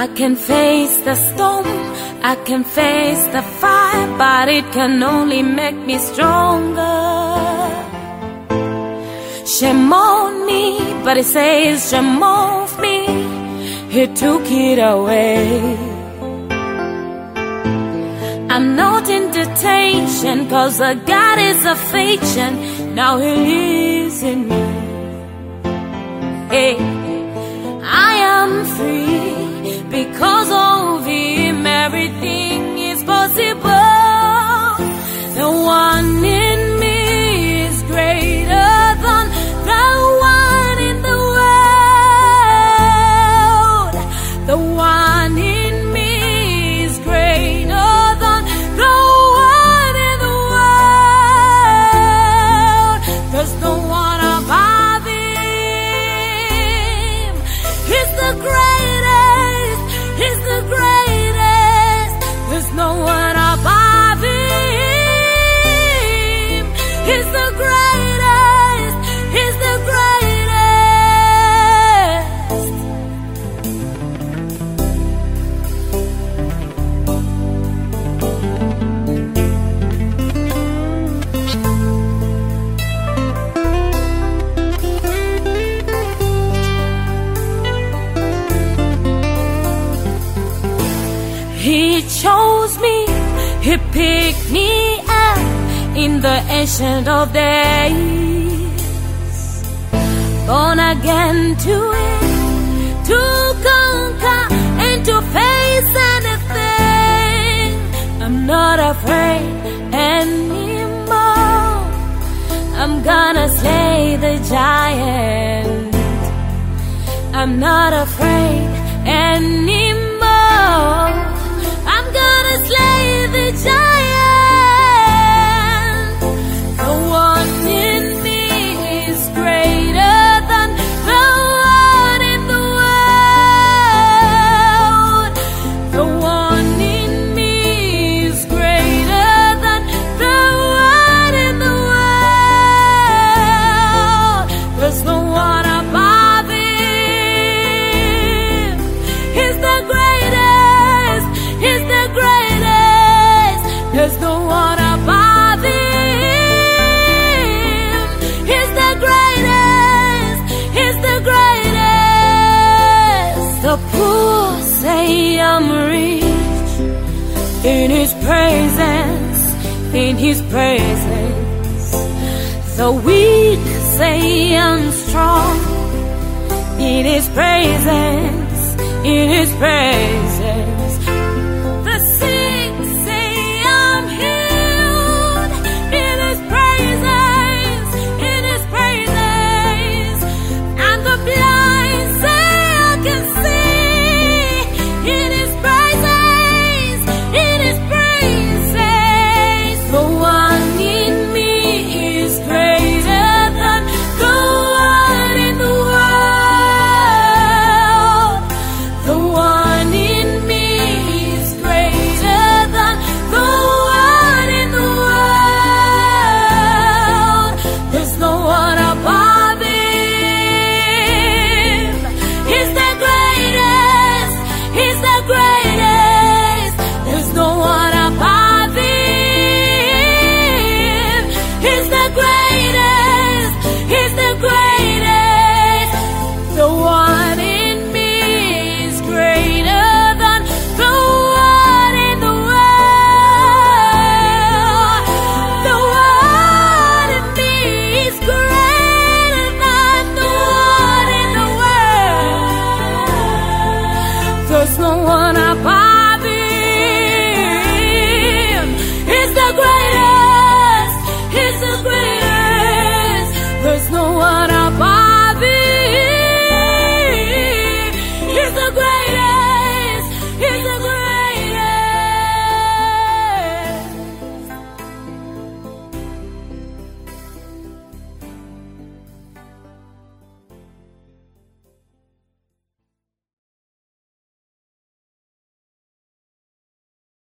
I can face the storm, I can face the fire, but it can only make me stronger. Shame on me, but it says shame off me. He took it away. I'm not entertained, cause God is affection. Now He lives in me. Hey, I am free because of Him. Everything is possible. The one in me is greater than the one in the world. The one in me is greater than the one in the world. There's no one above Him. He's the greatest. He's the greatest. There's no one above Him. He's the greatest. He's the greatest. He chose me, He picked me up in the Ancient of Days. Born again to it, to conquer and to face anything. I'm not afraid anymore. I'm gonna slay the giant. I'm not afraid anymore. I'm gonna slay the giant. The one in me is greater than the one in the world. The one in me is greater than the one in the world. There's no one above Him. He's the greatest. He's the greatest. There's no one above Him. He's the greatest. He's the greatest. The poor say I'm rich in His presence, in His presence. The weak say I'm strong in His presence, in His presence. The sick say I'm healed in His presence, in His presence. And the blind say I can see in His presence, in His presence. The one in me is greater than the one in the world. The one in me is greater than the one in the world. There's no one above Him. He's the greatest. He's the greatest. There's no one above Him. He's the greatest. He's the greatest. The one in me is greater than the one in the world. The one in me is greater than the one in the world. There's no one above